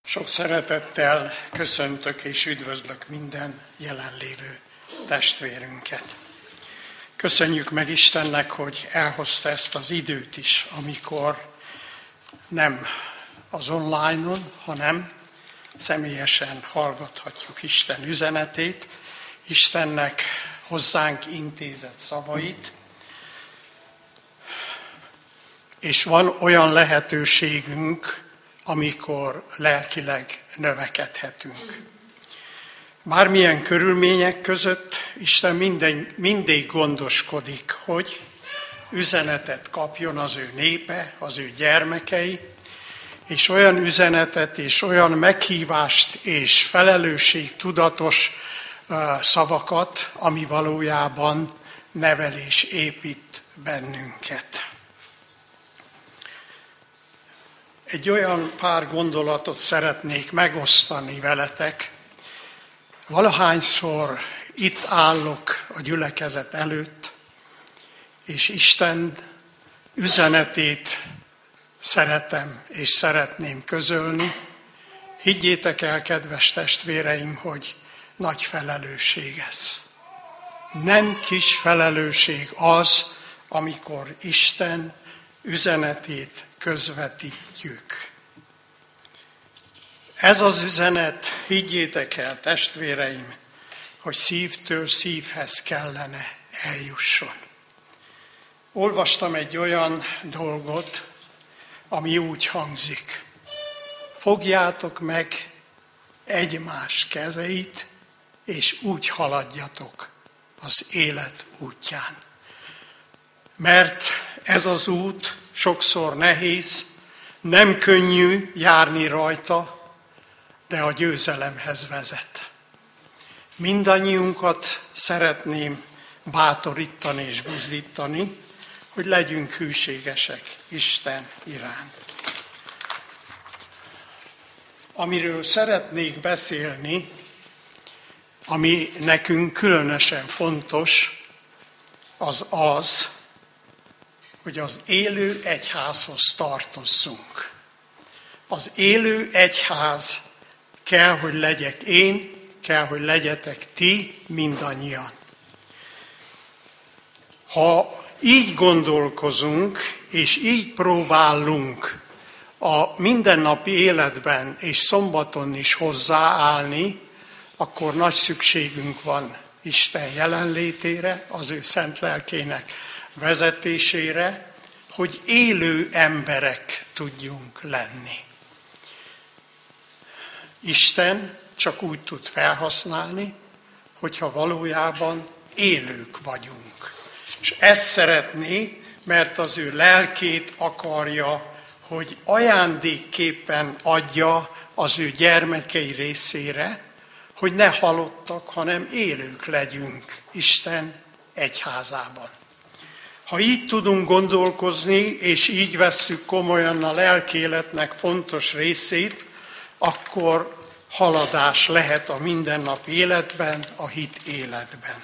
Sok szeretettel köszöntök és üdvözlök minden jelenlévő testvérünket. Köszönjük meg Istennek, hogy elhozta ezt az időt is, amikor nem az online-on, hanem személyesen hallgathatjuk Isten üzenetét, Istennek hozzánk intézett szavait, és van olyan lehetőségünk, amikor lelkileg növekedhetünk. Bármilyen körülmények között Isten mindig gondoskodik, hogy üzenetet kapjon az ő népe, az ő gyermekei, és olyan üzenetet és olyan meghívást és felelősségtudatos szavakat, ami valójában nevel és épít bennünket. Egy olyan pár gondolatot szeretnék megosztani veletek. Valahányszor itt állok a gyülekezet előtt, és Isten üzenetét szeretem és szeretném közölni. Higgyétek el, kedves testvéreim, hogy nagy felelősség ez. Nem kis felelősség az, amikor Isten üzenetét közvetítjük. Ez az üzenet, higgyétek el, testvéreim, hogy szívtől szívhez kellene eljusson. Olvastam egy olyan dolgot, ami úgy hangzik. Fogjátok meg egymás kezeit, és úgy haladjatok az élet útján. Mert ez az út sokszor nehéz, nem könnyű járni rajta, de a győzelemhez vezet. Mindannyiunkat szeretném bátorítani és buzdítani, hogy legyünk hűségesek Isten iránt. Amiről szeretnék beszélni, ami nekünk különösen fontos, az, hogy az élő egyházhoz tartozzunk. Az élő egyház kell, hogy legyek én, kell, hogy legyetek ti mindannyian. Ha így gondolkozunk, és így próbálunk a mindennapi életben és szombaton is hozzáállni, akkor nagy szükségünk van Isten jelenlétére, az ő szent lelkének vezetésére, hogy élő emberek tudjunk lenni. Isten csak úgy tud felhasználni, hogyha valójában élők vagyunk. És ezt szeretné, mert az ő lelkét akarja, hogy ajándékképpen adja az ő gyermekei részére, hogy ne halottak, hanem élők legyünk Isten egyházában. Ha így tudunk gondolkozni, és így vesszük komolyan a lelkéletnek fontos részét, akkor haladás lehet a mindennapi életben, a hit életben.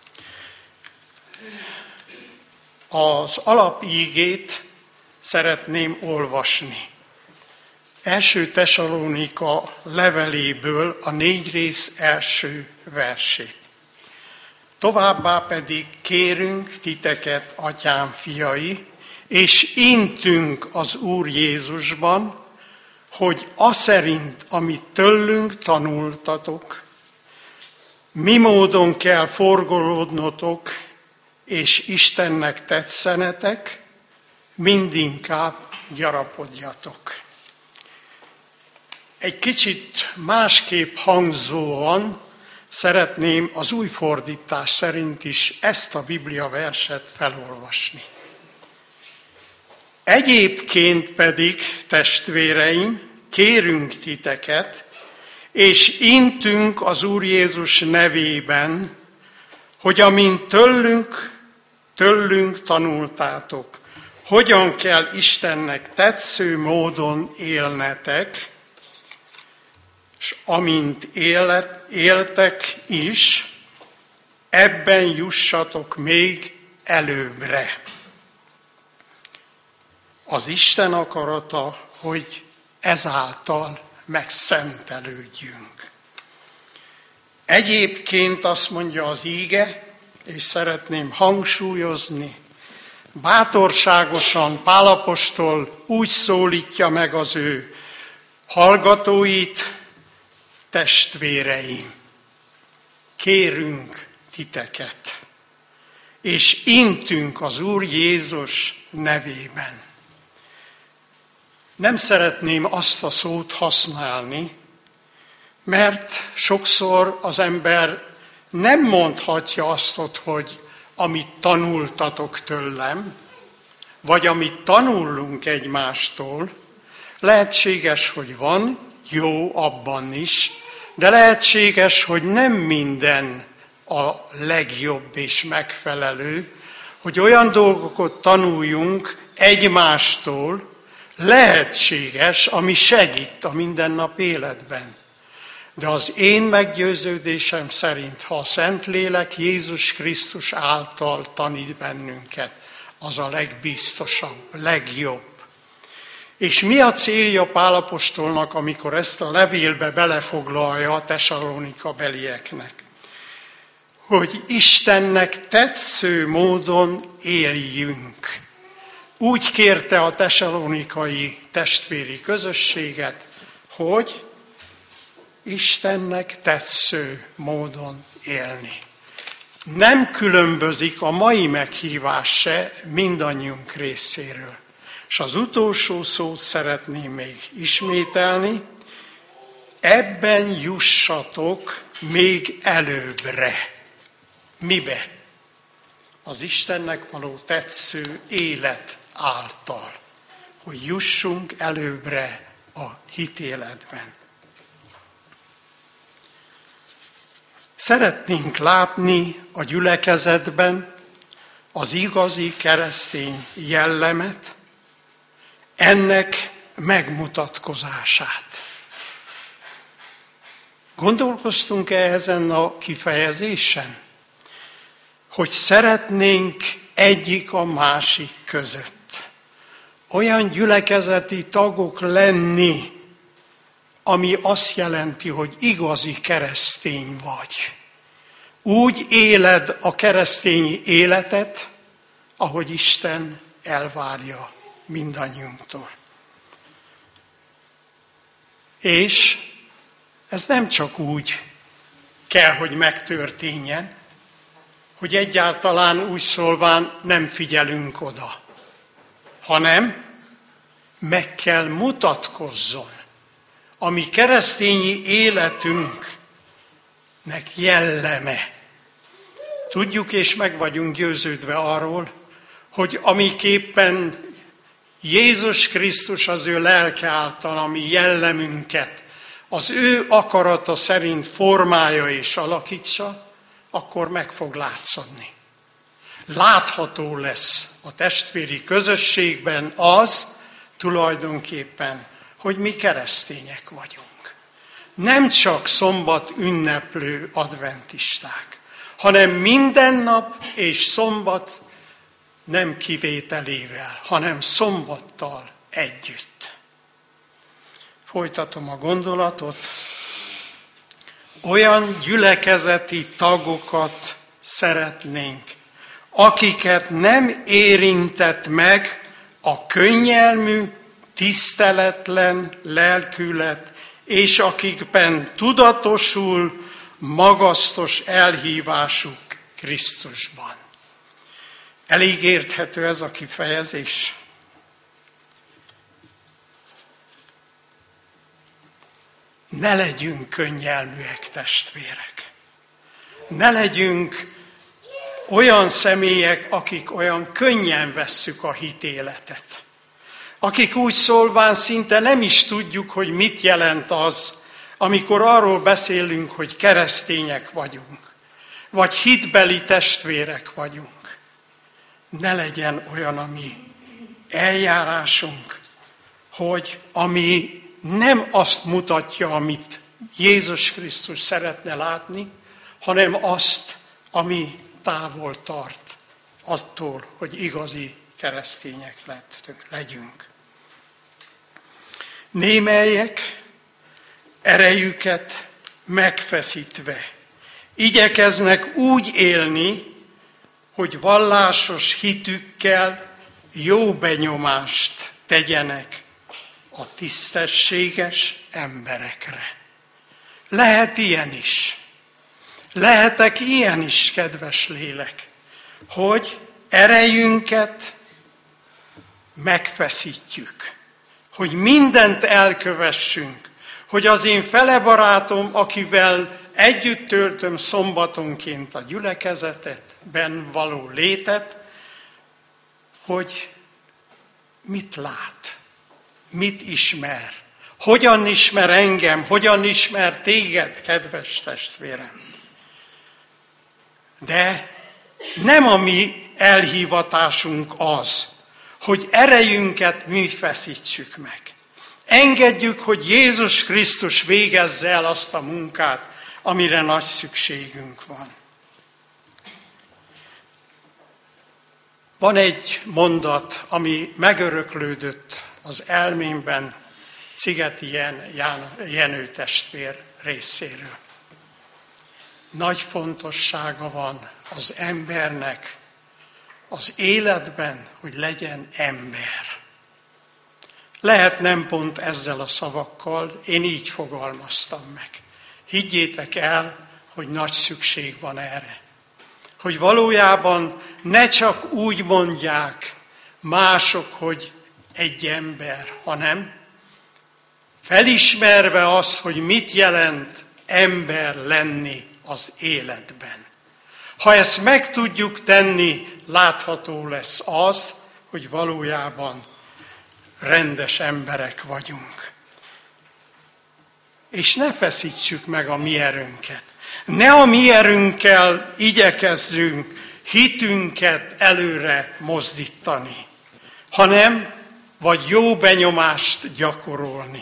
Az alapígét szeretném olvasni. 1. Tesalónika leveléből a 4 rész első versét. Továbbá pedig kérünk titeket, atyám fiai, és intünk az Úr Jézusban, hogy aszerint, amit tőlünk tanultatok, mi módon kell forgolódnotok, és Istennek tetszenetek, mindinkább gyarapodjatok. Egy kicsit másképp hangzóan szeretném az új fordítás szerint is ezt a Biblia verset felolvasni. Egyébként pedig, testvéreim, kérünk titeket, és intünk az Úr Jézus nevében, hogy amint tőlünk tanultátok, hogyan kell Istennek tetsző módon élnetek, és amint éltek is, ebben jussatok még előbbre. Az Isten akarata, hogy ezáltal megszentelődjünk. Egyébként azt mondja az íge, és szeretném hangsúlyozni, bátorságosan Pál apostol úgy szólítja meg az ő hallgatóit: testvéreim, kérünk titeket, és intünk az Úr Jézus nevében. Nem szeretném azt a szót használni, mert sokszor az ember nem mondhatja azt, hogy amit tanultatok tőlem, vagy amit tanulunk egymástól, lehetséges, hogy van jó abban is, de lehetséges, hogy nem minden a legjobb és megfelelő, hogy olyan dolgokat tanuljunk egymástól, lehetséges, ami segít a mindennap életben. De az én meggyőződésem szerint, ha a Szentlélek Jézus Krisztus által tanít bennünket, az a legbiztosabb, legjobb. És mi a célja Pál apostolnak, amikor ezt a levélbe belefoglalja a Tesszalonika belieknek? Hogy Istennek tetsző módon éljünk. Úgy kérte a tesszalonikai testvéri közösséget, hogy Istennek tetsző módon élni. Nem különbözik a mai meghívás se mindannyiunk részéről. És az utolsó szót szeretném még ismételni: ebben jussatok még előbbre. Mibe? Az Istennek való tetsző élet által. Hogy jussunk előbbre a hitéletben. Szeretnénk látni a gyülekezetben az igazi keresztény jellemet, ennek megmutatkozását. Gondolkoztunk-e ezen a kifejezésen? Hogy szeretnénk egyik a másik között olyan gyülekezeti tagok lenni, ami azt jelenti, hogy igazi keresztény vagy. Úgy éled a keresztény életet, ahogy Isten elvárja mindannyiunktól. És ez nem csak úgy kell, hogy megtörténjen, hogy egyáltalán úgy szólván nem figyelünk oda, hanem meg kell mutatkozzon a mi keresztényi életünknek jelleme. Tudjuk és meg vagyunk győződve arról, hogy amiképpen Jézus Krisztus az ő lelke által, ami jellemünket, az ő akarata szerint formálja és alakítsa, akkor meg fog látszódni. Látható lesz a testvéri közösségben az tulajdonképpen, hogy mi keresztények vagyunk. Nem csak szombat ünneplő adventisták, hanem minden nap és szombat nem kivételével, hanem szombattal együtt. Folytatom a gondolatot. Olyan gyülekezeti tagokat szeretnénk, akiket nem érintett meg a könnyelmű, tiszteletlen lelkület, és akikben tudatosul magasztos elhívásuk Krisztusban. Elég érthető ez a kifejezés? Ne legyünk könnyelműek, testvérek. Ne legyünk olyan személyek, akik olyan könnyen vesszük a hitéletet. Akik úgy szólván szinte nem is tudjuk, hogy mit jelent az, amikor arról beszélünk, hogy keresztények vagyunk, vagy hitbeli testvérek vagyunk. Ne legyen olyan a mi eljárásunk, hogy ami nem azt mutatja, amit Jézus Krisztus szeretne látni, hanem azt, ami távol tart attól, hogy igazi keresztények legyünk. Némelyek erejüket megfeszítve igyekeznek úgy élni, hogy vallásos hitükkel jó benyomást tegyenek a tisztességes emberekre. Lehet ilyen is. Lehetek ilyen is, kedves lélek, hogy erejünket megfeszítjük, hogy mindent elkövessünk, hogy az én felebarátom, akivel együtt töltöm szombatonként a gyülekezetben való létet, hogy mit lát, mit ismer, hogyan ismer engem, hogyan ismer téged, kedves testvérem. De nem a mi elhivatásunk az, hogy erejünket mi feszítsük meg. Engedjük, hogy Jézus Krisztus végezze el azt a munkát, amire nagy szükségünk van. Van egy mondat, ami megöröklődött az elmémben Szigeti Jenő testvér részéről. Nagy fontossága van az embernek az életben, hogy legyen ember. Lehet nem pont ezzel a szavakkal, én így fogalmaztam meg. Higgyétek el, hogy nagy szükség van erre. Hogy valójában ne csak úgy mondják mások, hogy egy ember, hanem felismerve azt, hogy mit jelent ember lenni az életben. Ha ezt meg tudjuk tenni, látható lesz az, hogy valójában rendes emberek vagyunk. És ne feszítsük meg a mi erőnket. Ne a mi erőnkkel igyekezzünk hitünket előre mozdítani, hanem vagy jó benyomást gyakorolni.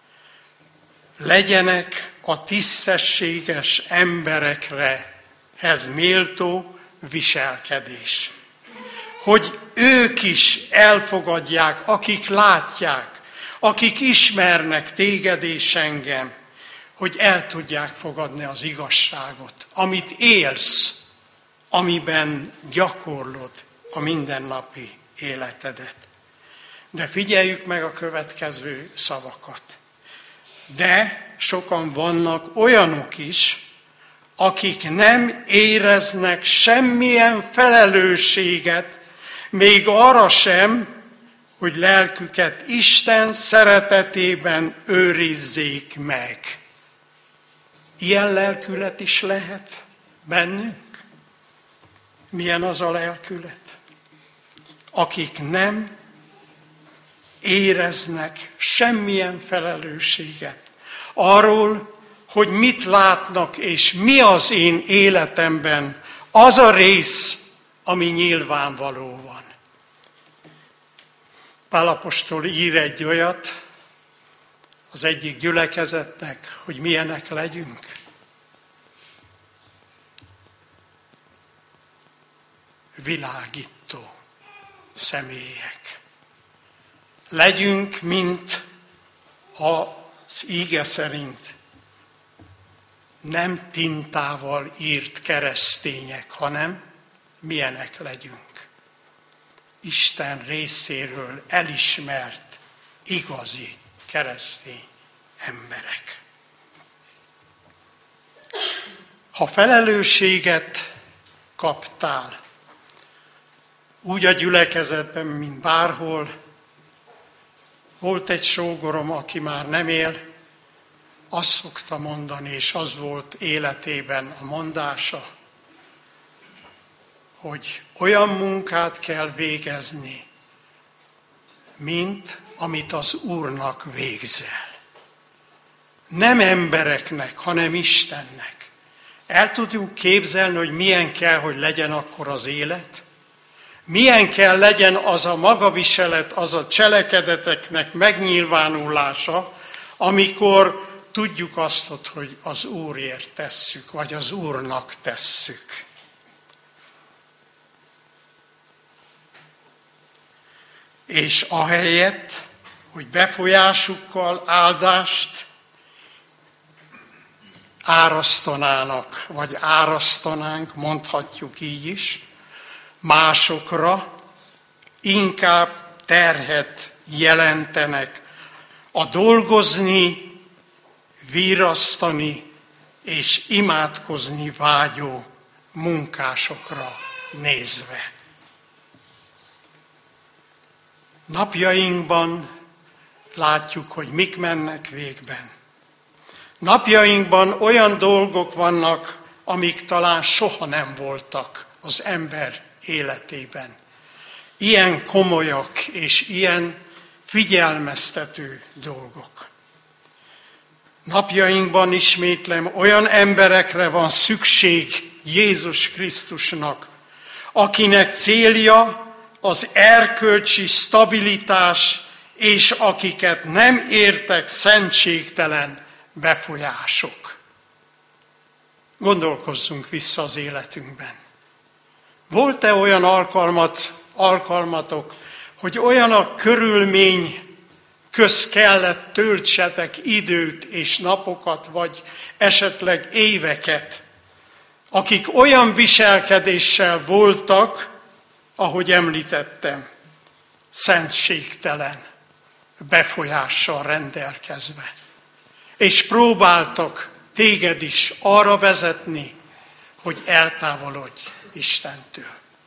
Legyenek a tisztességes emberekrehez méltó viselkedés. Hogy ők is elfogadják, akik látják, akik ismernek téged és engem, hogy el tudják fogadni az igazságot, amit élsz, amiben gyakorlod a mindennapi életedet. De figyeljük meg a következő szavakat. De sokan vannak olyanok is, akik nem éreznek semmilyen felelősséget, még arra sem, hogy lelküket Isten szeretetében őrizzék meg. Ilyen lelkület is lehet bennünk? Milyen az a lelkület? Akik nem éreznek semmilyen felelősséget arról, hogy mit látnak, és mi az én életemben az a rész, ami nyilvánvaló van. Pál apostol ír egy olyat az egyik gyülekezetnek, hogy milyenek legyünk. Világító személyek. Legyünk, mint az íge szerint nem tintával írt keresztények, hanem milyenek legyünk. Isten részéről elismert, igazi keresztény emberek. Ha felelősséget kaptál, úgy a gyülekezetben, mint bárhol, volt egy sógorom, aki már nem él, azt szokta mondani, és az volt életében a mondása, hogy olyan munkát kell végezni, mint amit az Úrnak végzel. Nem embereknek, hanem Istennek. El tudjuk képzelni, hogy milyen kell, hogy legyen akkor az élet? Milyen kell legyen az a magaviselet, az a cselekedeteknek megnyilvánulása, amikor tudjuk azt, hogy az Úrért tesszük, vagy az Úrnak tesszük. És ahelyett, hogy befolyásukkal áldást árasztanának, vagy árasztanánk, mondhatjuk így is, másokra, inkább terhet jelentenek a dolgozni, virrasztani és imádkozni vágyó munkásokra nézve. Napjainkban látjuk, hogy mik mennek végben. Napjainkban olyan dolgok vannak, amik talán soha nem voltak az ember életében. Ilyen komolyak és ilyen figyelmeztető dolgok. Napjainkban, ismétlem, olyan emberekre van szükség Jézus Krisztusnak, akinek célja az erkölcsi stabilitás, és akiket nem értek szentségtelen befolyások. Gondolkozzunk vissza az életünkben. Volt-e olyan alkalmatok, hogy olyan a körülmény köz kellett töltsetek időt és napokat, vagy esetleg éveket, akik olyan viselkedéssel voltak, ahogy említettem, szentségtelen befolyással rendelkezve. És próbáltak téged is arra vezetni, hogy eltávolodj Istentől.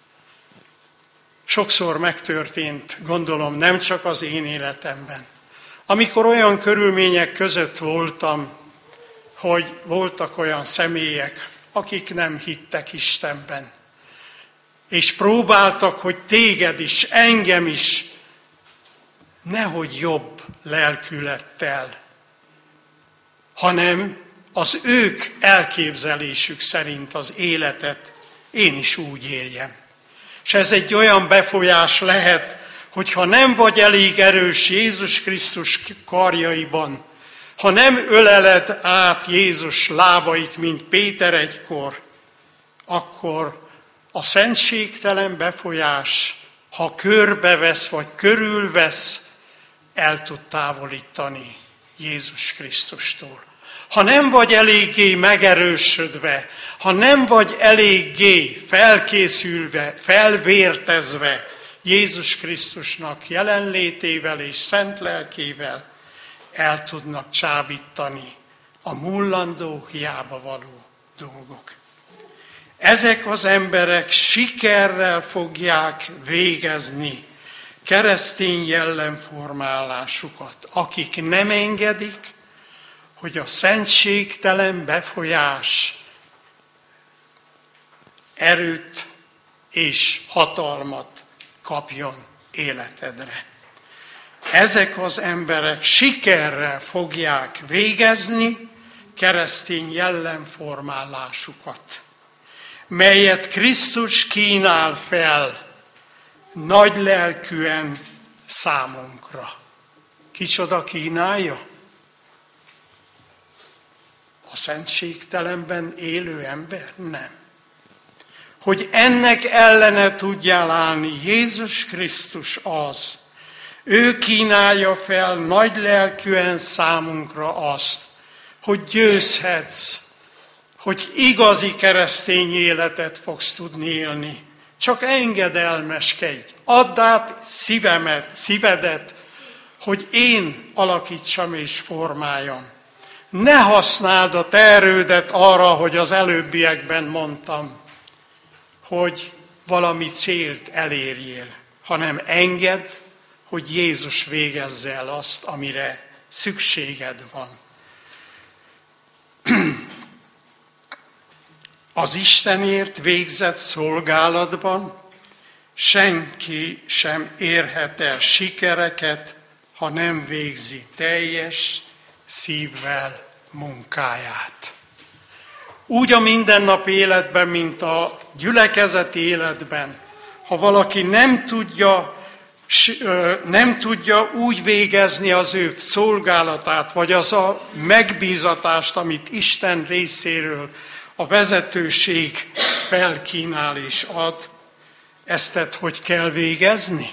Sokszor megtörtént, gondolom, nem csak az én életemben. Amikor olyan körülmények között voltam, hogy voltak olyan személyek, akik nem hittek Istenben, és próbáltak, hogy téged is, engem is, nehogy jobb lelkülettel, hanem az ők elképzelésük szerint az életet én is úgy éljem. És ez egy olyan befolyás lehet, hogyha nem vagy elég erős Jézus Krisztus karjaiban, ha nem öleled át Jézus lábait, mint Péter egykor, akkor a szentségtelen befolyás, ha körbevesz vagy körülvesz, el tud távolítani Jézus Krisztustól. Ha nem vagy eléggé megerősödve, ha nem vagy eléggé felkészülve, felvértezve Jézus Krisztusnak jelenlétével és szent lelkével, el tudnak csábítani a mullandó, hiába való dolgok. Ezek az emberek sikerrel fogják végezni keresztény jellemformálásukat, akik nem engedik, hogy a szentségtelen befolyás erőt és hatalmat kapjon életedre. Ezek az emberek sikerrel fogják végezni keresztény jellemformálásukat, melyet Krisztus kínál fel nagy lelkűen számunkra. Kicsoda kínálja? A szentségtelenben élő ember? Nem. Hogy ennek ellene tudjál állni, Jézus Krisztus az. Ő kínálja fel nagy lelkűen számunkra azt, hogy győzhetsz, hogy igazi keresztény életet fogsz tudni élni. Csak engedelmeskedj, add át szívedet, hogy én alakítsam és formáljam. Ne használd a te erődet arra, hogy az előbbiekben mondtam, hogy valami célt elérjél, hanem engedd, hogy Jézus végezze el azt, amire szükséged van. Az Istenért végzett szolgálatban senki sem érhet el sikereket, ha nem végzi teljes szívvel munkáját. Úgy a mindennapi életben, mint a gyülekezeti életben, ha valaki nem tudja úgy végezni az ő szolgálatát, vagy az a megbízatást, amit Isten részéről a vezetőség felkínál és ad, ezt hogy kell végezni?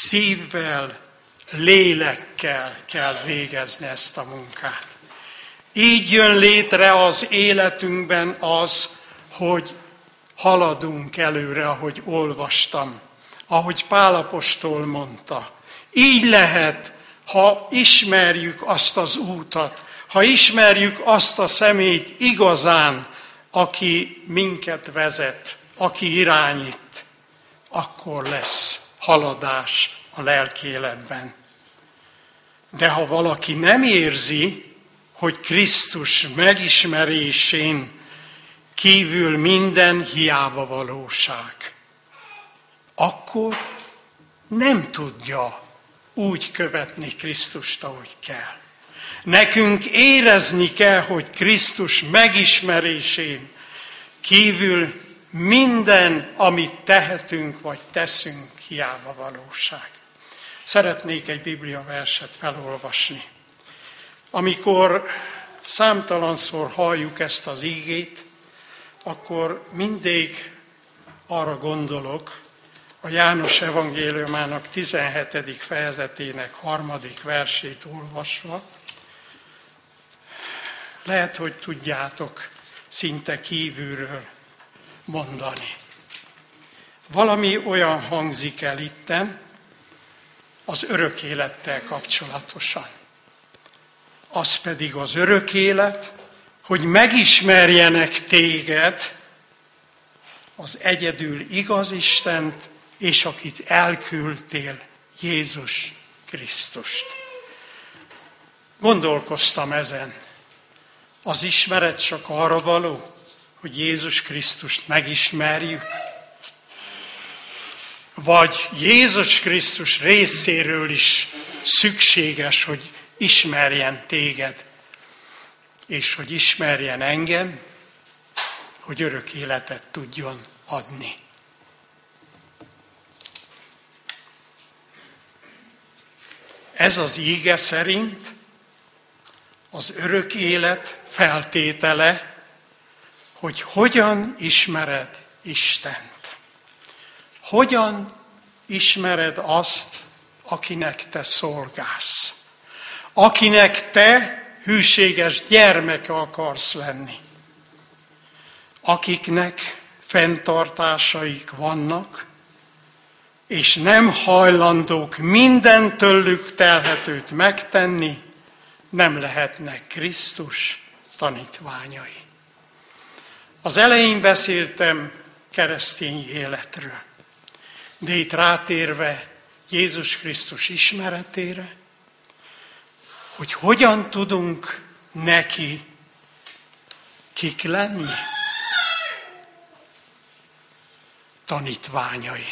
Szívvel, lélekkel kell végezni ezt a munkát. Így jön létre az életünkben az, hogy haladunk előre, ahogy olvastam, ahogy Pál apostol mondta. Így lehet, ha ismerjük azt az útat, ha ismerjük azt a személyt igazán, aki minket vezet, aki irányít, akkor lesz haladás a lelki életben. De ha valaki nem érzi, hogy Krisztus megismerésén kívül minden hiába valóság, akkor nem tudja úgy követni Krisztust, ahogy kell. Nekünk érezni kell, hogy Krisztus megismerésén kívül minden, amit tehetünk vagy teszünk, hiába valóság. Szeretnék egy Biblia verset felolvasni. Amikor számtalanszor halljuk ezt az ígét, akkor mindig arra gondolok, a János evangéliumának 17. fejezetének 3. versét olvasva. Lehet, hogy tudjátok szinte kívülről mondani. Valami olyan hangzik el itten, az örök élettel kapcsolatosan. Az pedig az örök élet, hogy megismerjenek téged, az egyedül igaz Istent, és akit elküldtél, Jézus Krisztust. Gondolkoztam ezen. Az ismeret csak arra való, hogy Jézus Krisztust megismerjük? Vagy Jézus Krisztus részéről is szükséges, hogy ismerjen téged, és hogy ismerjen engem, hogy örök életet tudjon adni. Ez az íge szerint az örök élet feltétele, hogy hogyan ismered Istent. Hogyan ismered azt, akinek te szolgálsz. Akinek te hűséges gyermeke akarsz lenni. Akiknek fenntartásaik vannak, és nem hajlandók minden tőlük telhetőt megtenni, nem lehetnek Krisztus tanítványai. Az elején beszéltem keresztény életről, de itt rátérve Jézus Krisztus ismeretére, hogy hogyan tudunk neki kik lenni? Tanítványai.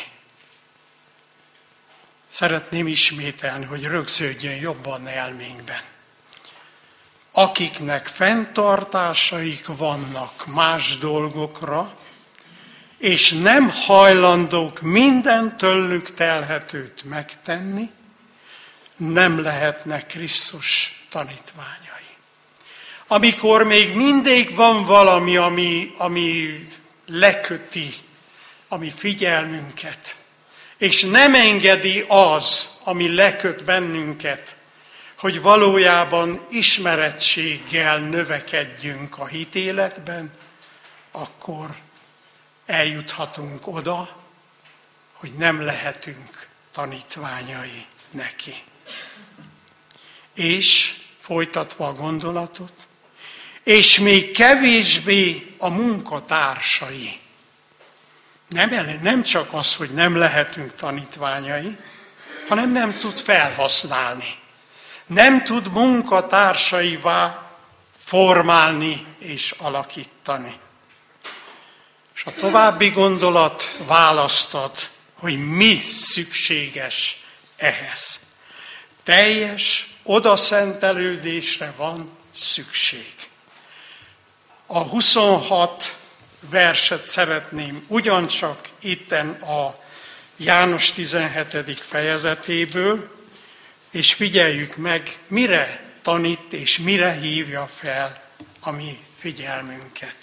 Szeretném ismételni, hogy rögződjön jobban elménkben. Akiknek fenntartásaik vannak más dolgokra, és nem hajlandók minden tőlük telhetőt megtenni, nem lehetnek Krisztus tanítványai. Amikor még mindig van valami, ami leköti a mi figyelmünket, és nem engedi az, ami leköt bennünket, hogy valójában ismerettséggel növekedjünk a hitéletben, akkor eljuthatunk oda, hogy nem lehetünk tanítványai neki. És folytatva a gondolatot, és még kevésbé a munkatársai. Nem csak az, hogy nem lehetünk tanítványai, hanem nem tud felhasználni. Nem tud munkatársaivá formálni és alakítani. És a további gondolat választad, hogy mi szükséges ehhez. Teljes odaszentelődésre van szükség. A 26 verset szeretném ugyancsak itten a János 17. fejezetéből, és figyeljük meg, mire tanít és mire hívja fel a mi figyelmünket.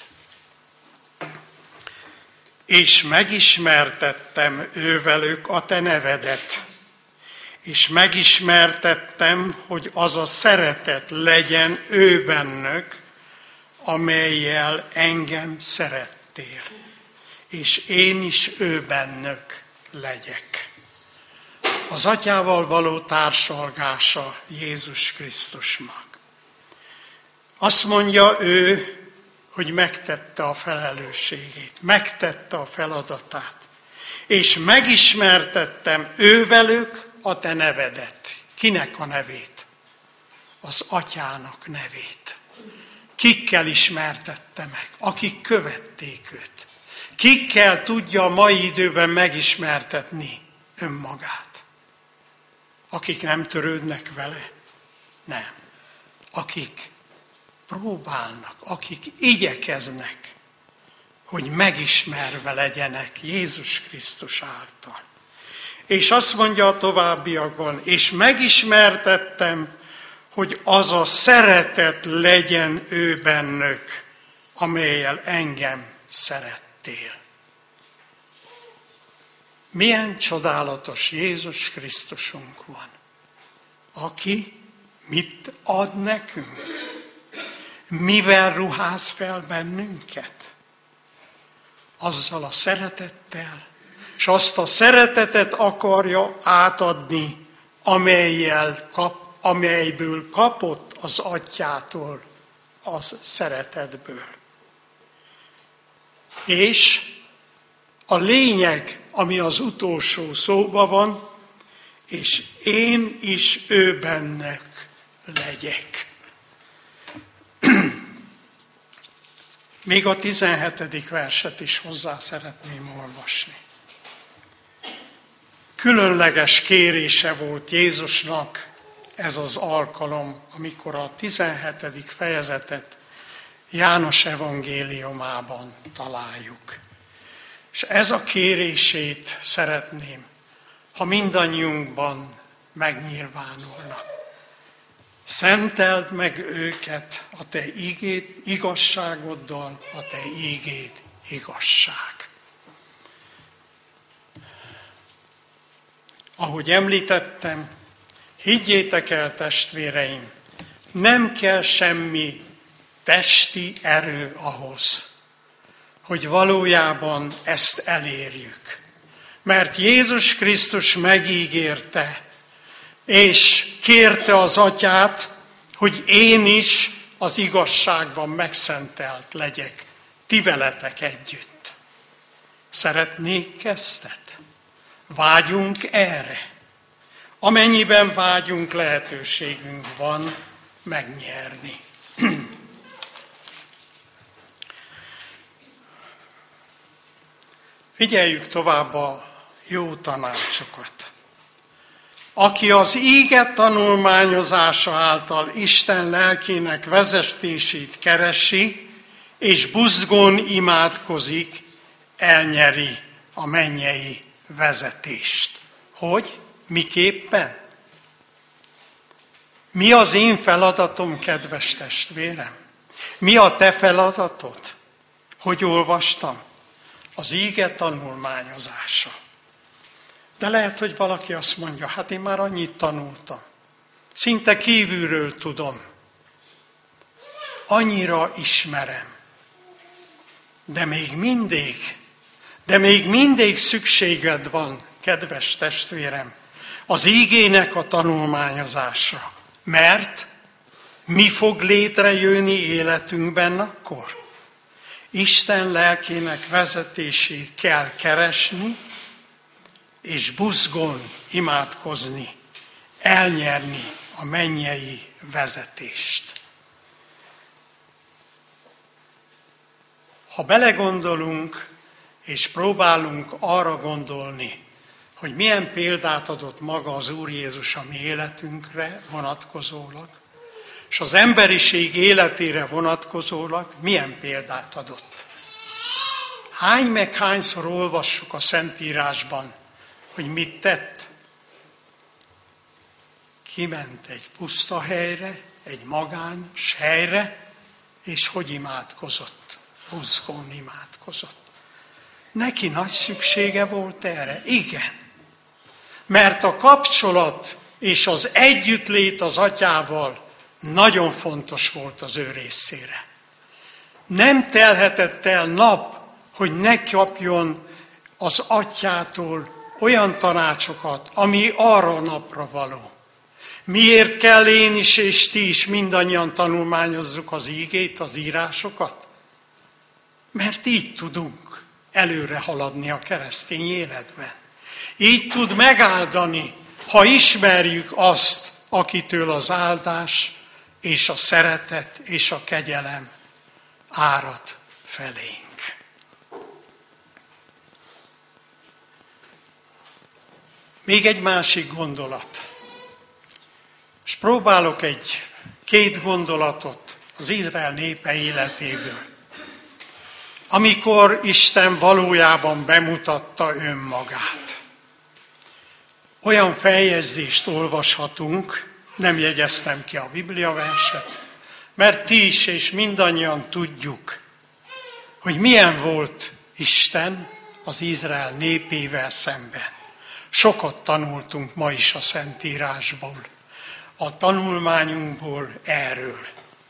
És megismertettem ővelük a te nevedet, és megismertettem, hogy az a szeretet legyen ő bennök, amellyel engem szerettél, és én is ő bennök legyek. Az Atyával való társalgása Jézus Krisztusnak. Azt mondja ő, hogy megtette a felelősségét, megtette a feladatát, és megismertettem ővelük a te nevedet. Kinek a nevét? Az Atyának nevét. Kikkel ismertette meg? Akik követték őt. Kikkel tudja a mai időben megismertetni önmagát? Akik nem törődnek vele? Nem. Akik próbálnak, akik igyekeznek, hogy megismerve legyenek Jézus Krisztus által. És azt mondja a továbbiakban, és megismertettem, hogy az a szeretet legyen ő bennök, amellyel engem szerettél. Milyen csodálatos Jézus Krisztusunk van, aki mit ad nekünk? Mivel ruház fel bennünket? Azzal a szeretettel, és azt a szeretetet akarja átadni, amelyből kapott az Atyától, az szeretetből. És a lényeg, ami az utolsó szóban van, és én is ő bennek legyek. Még a 17. verset is hozzá szeretném olvasni. Különleges kérése volt Jézusnak ez az alkalom, amikor a 17. fejezetet János evangéliumában találjuk. És ez a kérését szeretném, ha mindannyiunkban megnyilvánulna. Szenteld meg őket a te ígéd igazságoddal, a te ígéd igazság. Ahogy említettem, higgyétek el, testvéreim, nem kell semmi testi erő ahhoz, hogy valójában ezt elérjük. Mert Jézus Krisztus megígérte, és kérte az Atyát, hogy én is az igazságban megszentelt legyek, ti veletek együtt. Szeretnék kezdet? Vágyunk erre? Amennyiben vágyunk, lehetőségünk van megnyerni. Figyeljük tovább a jó tanácsokat. Aki az íge tanulmányozása által Isten lelkének vezetését keresi, és buzgón imádkozik, elnyeri a mennyei vezetést. Hogy? Miképpen? Mi az én feladatom, kedves testvérem? Mi a te feladatod? Hogy olvastam? Az íge tanulmányozása. De lehet, hogy valaki azt mondja, hát én már annyit tanultam. Szinte kívülről tudom. Annyira ismerem. De még mindig szükséged van, kedves testvérem, az ígének a tanulmányozásra. Mert mi fog létrejönni életünkben akkor? Isten lelkének vezetését kell keresni, és buzgón imádkozni, elnyerni a mennyei vezetést. Ha belegondolunk, és próbálunk arra gondolni, hogy milyen példát adott maga az Úr Jézus a mi életünkre vonatkozólag, és az emberiség életére vonatkozólag milyen példát adott. Hány meg hányszor olvassuk a Szentírásban, hogy mit tett? Kiment egy puszta helyre, egy magános helyre, és hogy imádkozott? Buzgón imádkozott. Neki nagy szüksége volt erre? Igen. Mert a kapcsolat és az együttlét az atyával nagyon fontos volt az ő részére. Nem telhetett el nap, hogy ne kapjon az atyától olyan tanácsokat, ami arra a napra való. Miért kell én is és ti is mindannyian tanulmányozzuk az ígét, az írásokat? Mert így tudunk előre haladni a keresztény életben. Így tud megáldani, ha ismerjük azt, akitől az áldás és a szeretet és a kegyelem árad felénk. Még egy másik gondolat. És próbálok két gondolatot az Izrael népe életéből. Amikor Isten valójában bemutatta önmagát. Olyan feljegyzést olvashatunk, nem jegyeztem ki a bibliaverset, mert ti is és mindannyian tudjuk, hogy milyen volt Isten az Izrael népével szemben. Sokat tanultunk ma is a Szentírásból, a tanulmányunkból erről.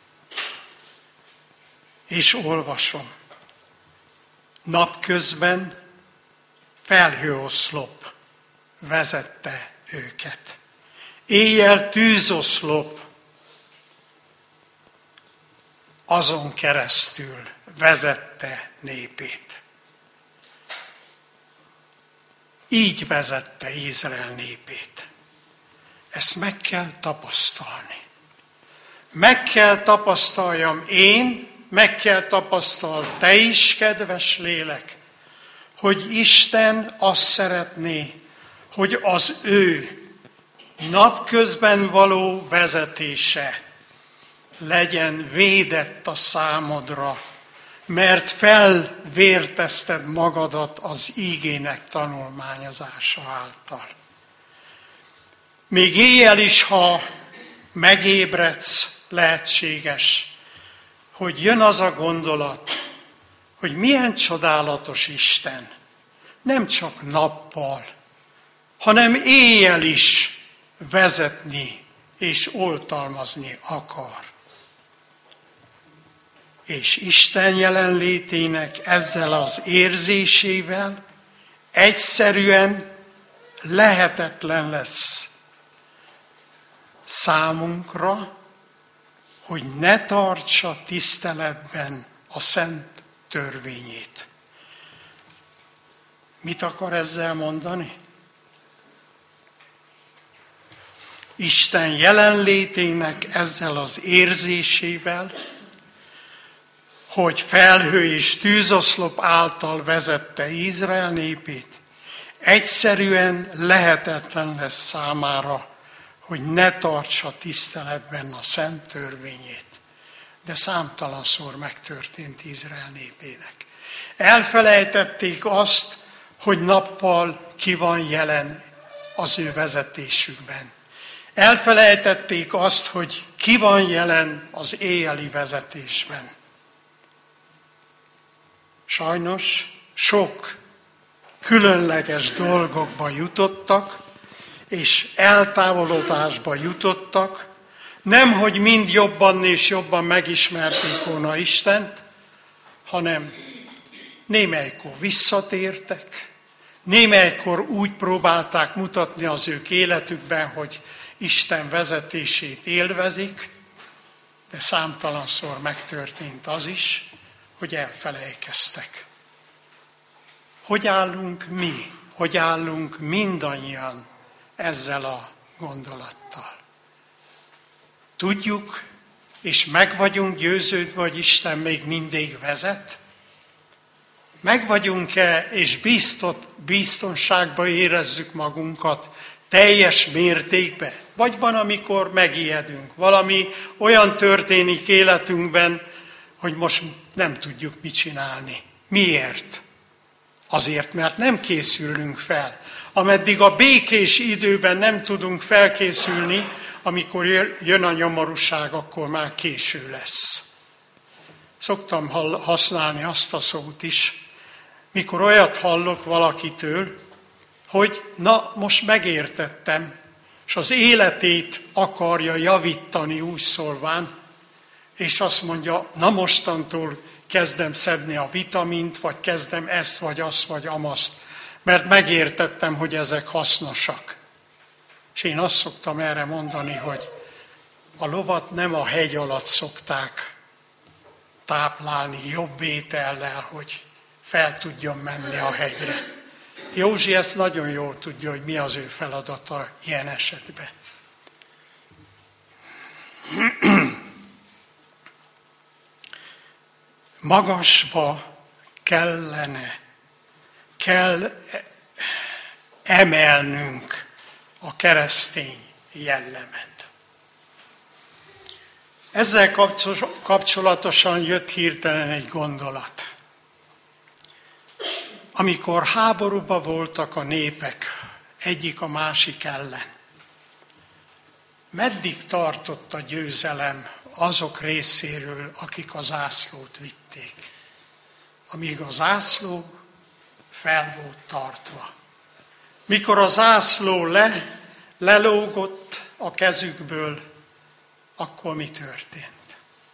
És olvasom. Napközben felhőoszlop vezette őket. Éjjel tűzoszlop azon keresztül vezette népét. Így vezette Izrael népét. Ezt meg kell tapasztalni. Meg kell tapasztaljam én, meg kell tapasztal te is, kedves lélek, hogy Isten azt szeretné, hogy az ő napközben való vezetése legyen védett a számodra, mert felvértezted magadat az ígének tanulmányozása által. Még éjjel is, ha megébredsz, lehetséges, hogy jön az a gondolat, hogy milyen csodálatos Isten, nem csak nappal, hanem éjjel is vezetni és oltalmazni akar. És Isten jelenlétének ezzel az érzésével egyszerűen lehetetlen lesz számunkra, hogy ne tartsa tiszteletben a szent törvényét. Mit akar ezzel mondani? Isten jelenlétének ezzel az érzésével, hogy felhő és tűzoszlop által vezette Izrael népét, egyszerűen lehetetlen lesz számára, hogy ne tartsa tiszteletben a szent törvényét. De számtalanszor megtörtént Izrael népének. Elfelejtették azt, hogy nappal ki van jelen az ő vezetésükben. Elfelejtették azt, hogy ki van jelen az éjjeli vezetésben. Sajnos sok különleges dolgokba jutottak, és eltávolodásba jutottak, nemhogy mind jobban és jobban megismerték volna Istent, hanem némelykor visszatértek, némelykor úgy próbálták mutatni az ők életükben, hogy Isten vezetését élvezik, de számtalanszor megtörtént az is, hogy elfelejtkeztek. Hogy állunk mi? Hogy állunk mindannyian ezzel a gondolattal? Tudjuk, és meg vagyunk győződve, hogy Isten még mindig vezet? Meg vagyunk-e, és biztonságban érezzük magunkat teljes mértékben? Vagy van, amikor megijedünk, valami olyan történik életünkben, hogy most nem tudjuk mit csinálni. Miért? Azért, mert nem készülünk fel. Ameddig a békés időben nem tudunk felkészülni, amikor jön a nyomorúság, akkor már késő lesz. Szoktam használni azt a szót is, mikor olyat hallok valakitől, hogy na, most megértettem, és az életét akarja javítani úgy szólván, és azt mondja, na mostantól kezdem szedni a vitamint, vagy kezdem ezt, vagy azt, vagy amazt, mert megértettem, hogy ezek hasznosak. És én azt szoktam erre mondani, hogy a lovat nem a hegy alatt szokták táplálni jobb étellel, hogy fel tudjon menni a hegyre. Józsi ezt nagyon jól tudja, hogy mi az ő feladata ilyen esetben. Magasba kell emelnünk a keresztény jellemet. Ezzel kapcsolatosan jött hirtelen egy gondolat. Amikor háborúban voltak a népek egyik a másik ellen, meddig tartott a győzelem azok részéről, akik a zászlót vitték? Amíg a zászló fel volt tartva. Mikor a zászló lelógott a kezükből, akkor mi történt?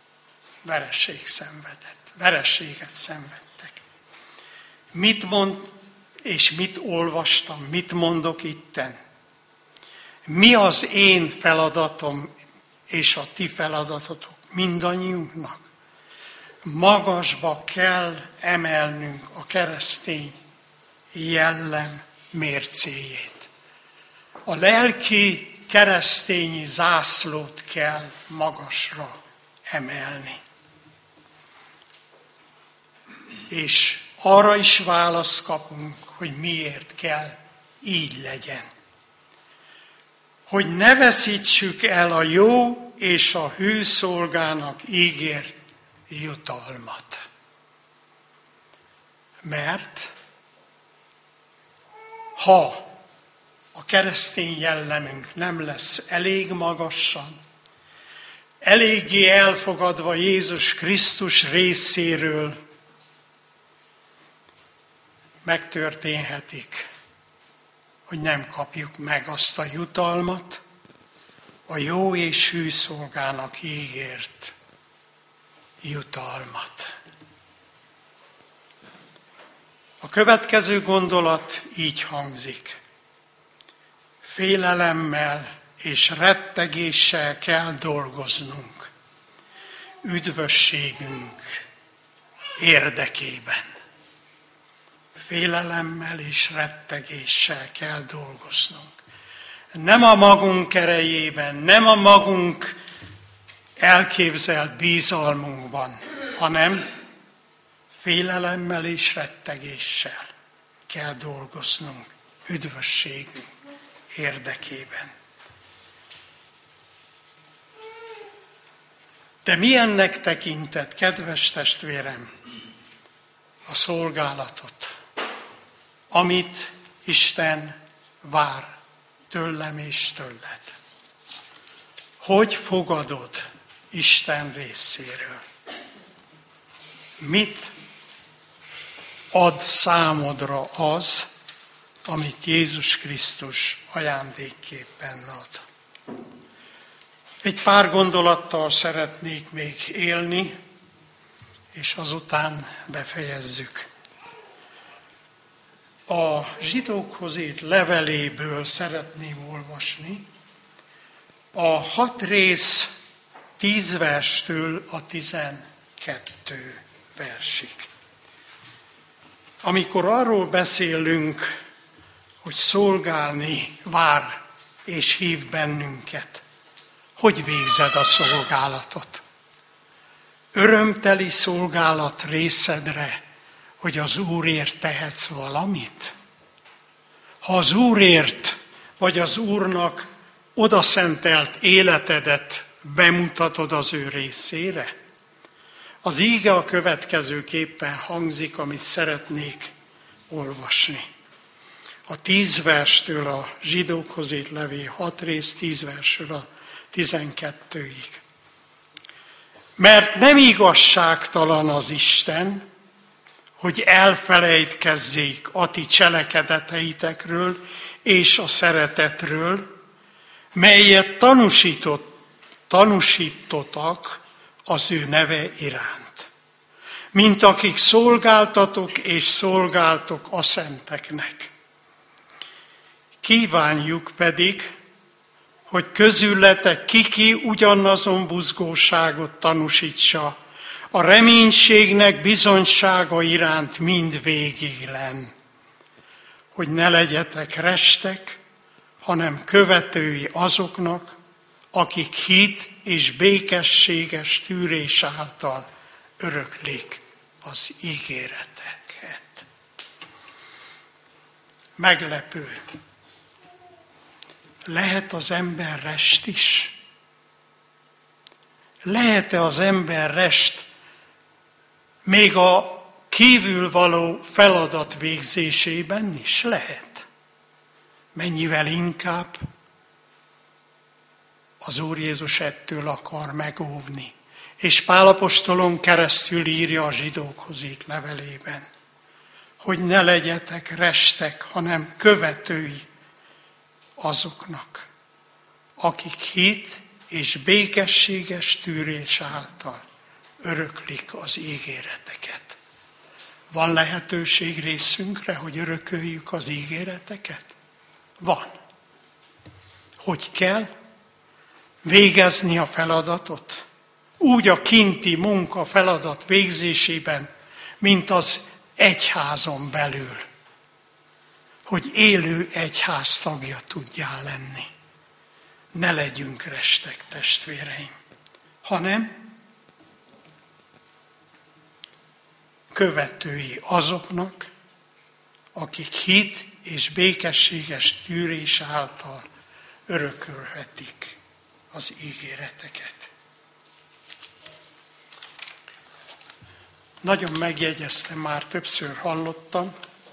Vereséget szenvedtek. Mit mond és mit olvastam, mit mondok itten? Mi az én feladatom és a ti feladatotok mindannyiunknak? Magasba kell emelnünk a keresztény jellem mércéjét. A lelki keresztényi zászlót kell magasra emelni. És arra is választ kapunk, hogy miért kell így legyen. Hogy ne veszítsük el a jó és a hű szolgának ígért jutalmat. Mert ha a keresztény jellemünk nem lesz elég magasan, eléggé elfogadva Jézus Krisztus részéről, megtörténhetik, hogy nem kapjuk meg azt a jutalmat, a jó és hű szolgának ígért jutalmat. A következő gondolat így hangzik. Félelemmel és rettegéssel kell dolgoznunk üdvösségünk érdekében. Félelemmel és rettegéssel kell dolgoznunk. Nem a magunk erejében, nem a magunk elképzelt bízalmunkban, hanem félelemmel és rettegéssel kell dolgoznunk üdvösségünk érdekében. De milyennek tekintett, kedves testvérem, a szolgálatot, amit Isten vár tőlem és tőled? Hogy fogadod Isten részéről? Mit ad számodra az, amit Jézus Krisztus ajándékképpen ad? Egy pár gondolattal szeretnék még élni, és azután befejezzük. A zsidókhoz írt leveléből szeretném olvasni a 6 rész 10 verstől a 12 versig. Amikor arról beszélünk, hogy szolgálni vár és hív bennünket, hogy végzed a szolgálatot? Örömteli szolgálat részedre, hogy az Úrért tehetsz valamit? Ha az Úrért, vagy az Úrnak odaszentelt életedet bemutatod az ő részére? Az íge a következőképpen hangzik, amit szeretnék olvasni. A 10 verstől a zsidókhoz írt levél 6 rész, 10 versről a 12-ig. Mert nem igazságtalan az Isten, hogy elfelejtkezzék a ti cselekedeteitekről és a szeretetről, melyet tanúsítotak az ő neve iránt, mint akik szolgáltatok és szolgáltok a szenteknek. Kívánjuk pedig, hogy közületek ki ugyanazon buzgóságot tanúsítsa, a reménységnek bizonysága iránt mindvégig lenn, hogy ne legyetek restek, hanem követői azoknak, akik hit és békességes tűrés által öröklik az ígéreteket. Meglepő. Lehet az ember rest is? Lehet-e az ember rest még a kívül való feladat végzésében is? Lehet. Mennyivel inkább az Úr Jézus ettől akar megóvni. És Pál apostolon keresztül írja a zsidókhoz írt levelében, hogy ne legyetek restek, hanem követői azoknak, akik hit és békességes tűrés által öröklik az ígéreteket. Van lehetőség részünkre, hogy örököljük az ígéreteket? Van. Hogy kell? Végezni a feladatot? Úgy a kinti munka feladat végzésében, mint az egyházon belül, hogy élő egyház tagja tudjál lenni. Ne legyünk restek, testvéreim, hanem követői azoknak, akik hit és békességes tűrés által örökölhetik az ígéreteket. Nagyon megjegyeztem, már többször hallottam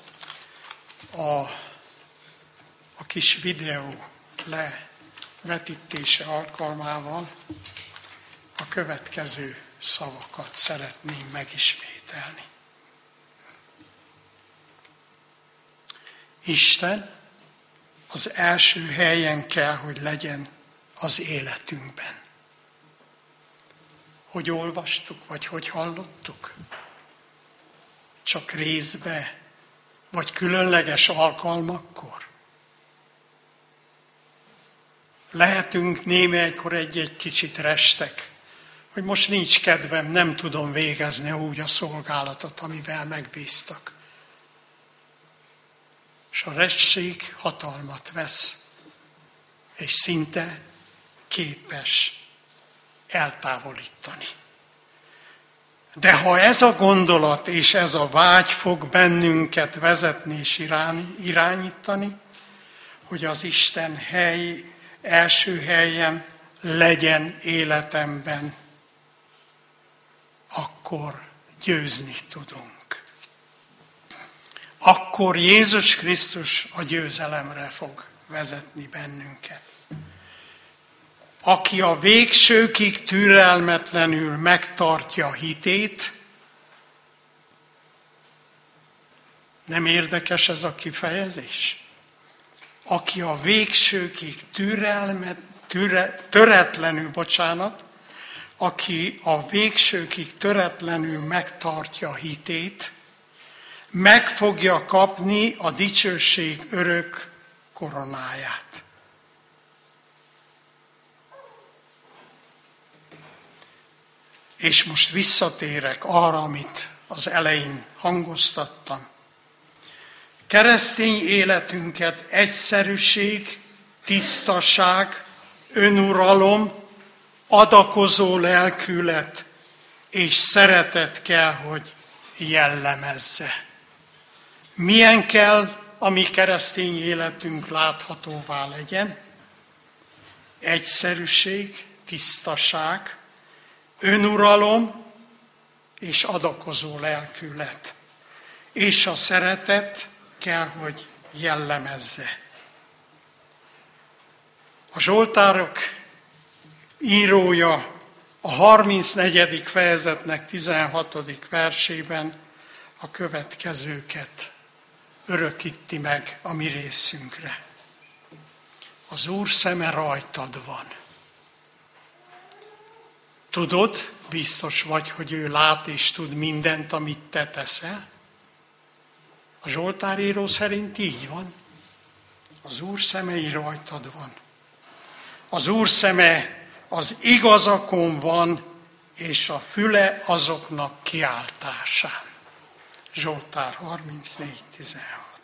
a kis videó levetítése alkalmával a következő szavakat szeretném megismételni. Isten az első helyen kell, hogy legyen az életünkben. Hogy olvastuk, vagy hogy hallottuk? Csak részbe, vagy különleges alkalmakkor? Lehetünk némelykor egy kicsit restek, hogy most nincs kedvem, nem tudom végezni úgy a szolgálatot, amivel megbíztak. És a restség hatalmat vesz, és szinte képes eltávolítani. De ha ez a gondolat és ez a vágy fog bennünket vezetni és irányítani, hogy az Isten első helyen legyen életemben, akkor győzni tudunk. Akkor Jézus Krisztus a győzelemre fog vezetni bennünket. Aki a végsőkig türelmetlenül megtartja hitét, nem érdekes ez a kifejezés? Aki a végsőkig aki a végsőkig töretlenül megtartja hitét, meg fogja kapni a dicsőség örök koronáját. És most visszatérek arra, amit az elején hangoztattam. Keresztény életünket egyszerűség, tisztaság, önuralom, adakozó lelkület és szeretet kell, hogy jellemezze. Milyen kell a mi keresztény életünk láthatóvá legyen? Egyszerűség, tisztaság, önuralom és adakozó lelkület. És a szeretet kell, hogy jellemezze. A Zsoltárok írója a 34. fejezetnek 16. versében a következőket örökíti meg a mi részünkre. Az Úr szeme rajtad van. Tudod, biztos vagy, hogy ő lát és tud mindent, amit te teszel? A Zsoltáríró szerint így van. Az Úr szemei rajtad van. Az Úr szeme az igazakon van, és a füle azoknak kiáltásán. Zsoltár 34:16.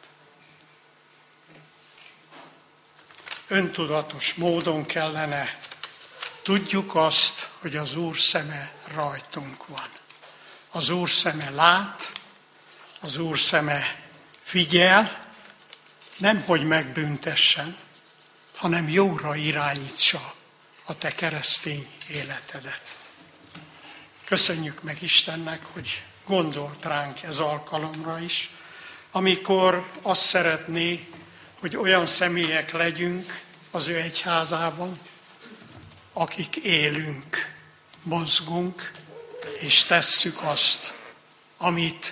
Öntudatos módon kellene tudjuk azt, hogy az Úr szeme rajtunk van. Az Úr szeme lát, az Úr szeme figyel, nem hogy megbüntessen, hanem jóra irányítsa a te keresztény életedet. Köszönjük meg Istennek, hogy gondolt ránk ez alkalomra is, amikor azt szeretné, hogy olyan személyek legyünk az ő egyházában, akik élünk, mozgunk, és tesszük azt, amit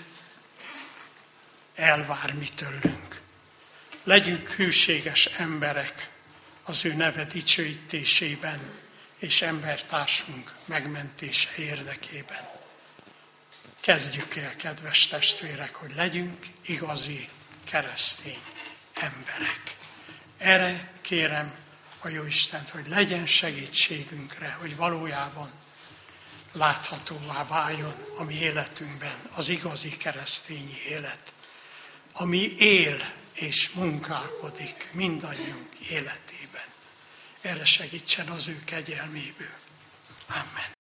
elvár mi tőlünk. Legyünk hűséges emberek az ő neve dicsőítésében és embertársunk megmentése érdekében. Kezdjük el, kedves testvérek, hogy legyünk igazi keresztény emberek. Erre kérem a Jóistent, hogy legyen segítségünkre, hogy valójában láthatóvá váljon a mi életünkben az igazi keresztény élet, ami él és munkálkodik mindannyiunk életében. Erre segítsen az ő kegyelméből. Amen.